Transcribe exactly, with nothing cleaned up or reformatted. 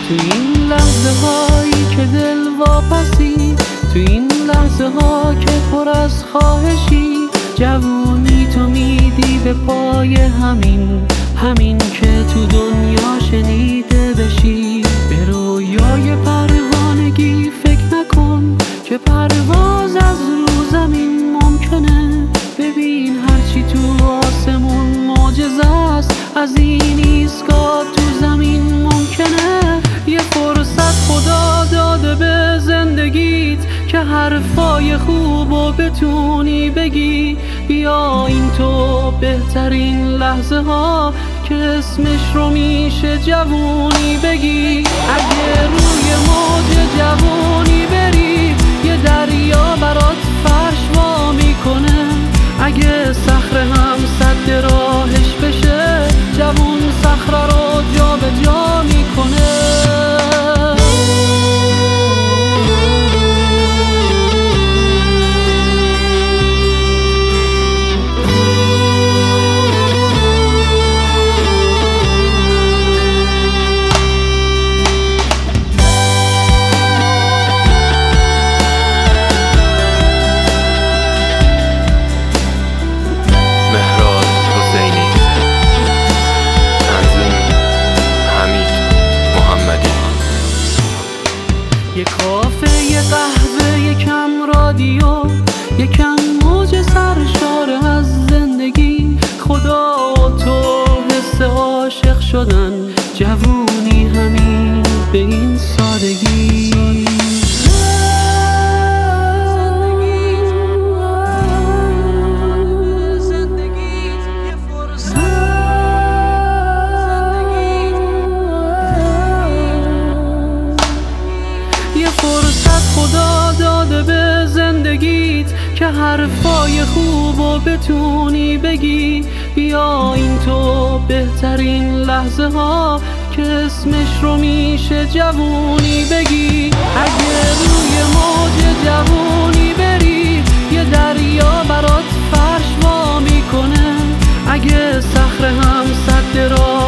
تو این لحظه هایی که دل واپسی، تو این لحظه ها که پر از خواهشی، جوونی تو میدی به پای همین همین که تو دنیا شنیده بشی. به رویای پروانگی فکر نکن که پرواز از رو زمین ممکنه. ببین هرچی تو آسمون معجزه است، از این ایستگاه تو زمین ممکنه. یه فرصت خدا داده به زندگیت که حرفای خوبو بتونی بگی. بیا این تو بهترین لحظه ها که اسمش رو میشه جوونی بگی. اگه روی موج جوونی بری، یه دریا برات فرش وا میکنه. اگه صخره هم سد راهش بشه، جوون صخره رو جا به جا میکنه. یه کافه، یه قهوه، یکم رادیو، یکم موج سرشار از زندگی. خدا و تو حس عاشق شدن، جوونی همین به این سادگی. فرصت خدا داده به زندگیت که حرفای خوبو بتونی بگی. بیا این تو بهترین لحظه ها که اسمش رو میشه جوونی بگی. اگه روی موج جوونی بری، یه دریا برات فرش وا میکنه. اگه صخره هم سد راه